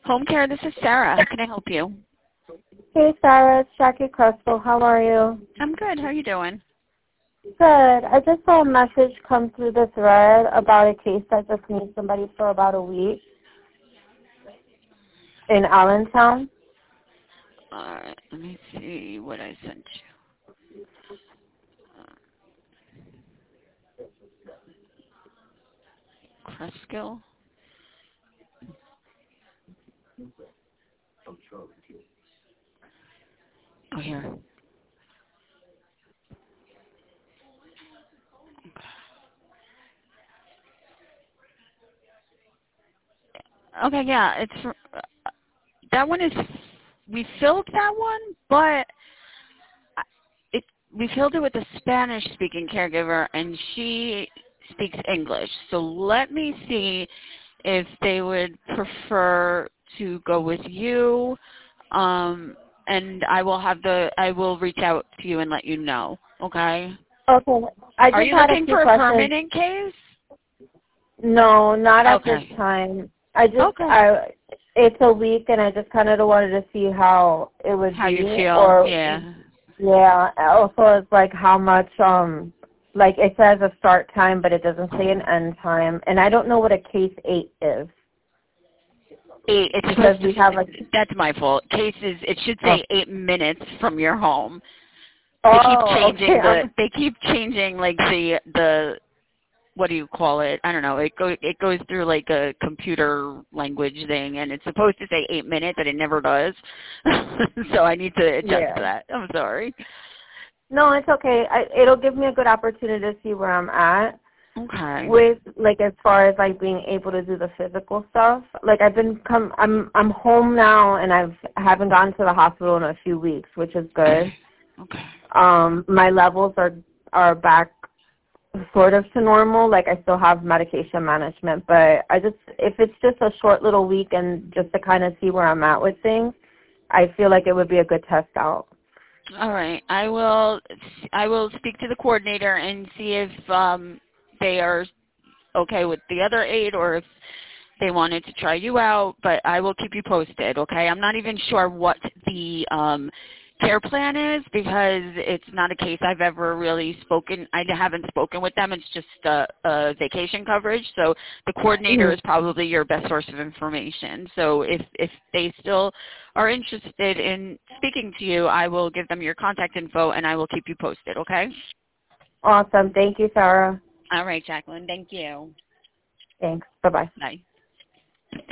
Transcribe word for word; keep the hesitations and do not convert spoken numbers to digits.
Home care, this is Sarah. How can I help you? Hey, Sarah. It's Jackie Crespo. How are you? I'm good. How are you doing? Good. I just saw a message come through the thread about a case that just needs somebody for about a week in Allentown. All right. Let me see what I sent you. Uh, Cresskill. Oh, here. Okay, yeah, it's uh, that one is we filled that one, but it we filled it with a Spanish-speaking caregiver, and she speaks English. So let me see if they would prefer to go with you, um, and I will have the I will reach out to you and let you know. Okay. Okay. I just Are you had looking a few for a questions. permanent case? No, not at Okay. this time. I just, Okay. I, it's a week, and I just kind of wanted to see how it would How be. you feel? Or, Yeah. yeah. Also, it's like how much, um, like it says a start time, but it doesn't say an end time, and I don't know what a case eight is. Eight. It's Because supposed we to. have like, That's my fault. Cases. It should oh, say eight minutes from your home. They keep oh changing okay. the. Um, They keep changing like the the. What do you call it? I don't know. It goes it goes through like a computer language thing, and it's supposed to say eight minutes, but it never does. So I need to adjust yeah. that. I'm sorry. No, it's okay. I, it'll give me a good opportunity to see where I'm at. Okay. With like as far as like being able to do the physical stuff, like I've been come I'm I'm home now, and I've I haven't gone to the hospital in a few weeks, which is good. Okay. Um, my levels are are back sort of to normal. Like I still have medication management, but I just if it's just a short little week and just to kind of see where I'm at with things, I feel like it would be a good test out. All right. I will I will speak to the coordinator and see if um they are okay with the other aid or if they wanted to try you out, but I will keep you posted, okay? I'm not even sure what the um, care plan is because it's not a case I've ever really spoken. I haven't spoken with them. It's just a, a vacation coverage. So the coordinator Mm-hmm. is probably your best source of information. So if, if they still are interested in speaking to you, I will give them your contact info and I will keep you posted, okay? Awesome. Thank you, Sarah. All right, Jacqueline. Thank you. Thanks. Bye-bye. Bye.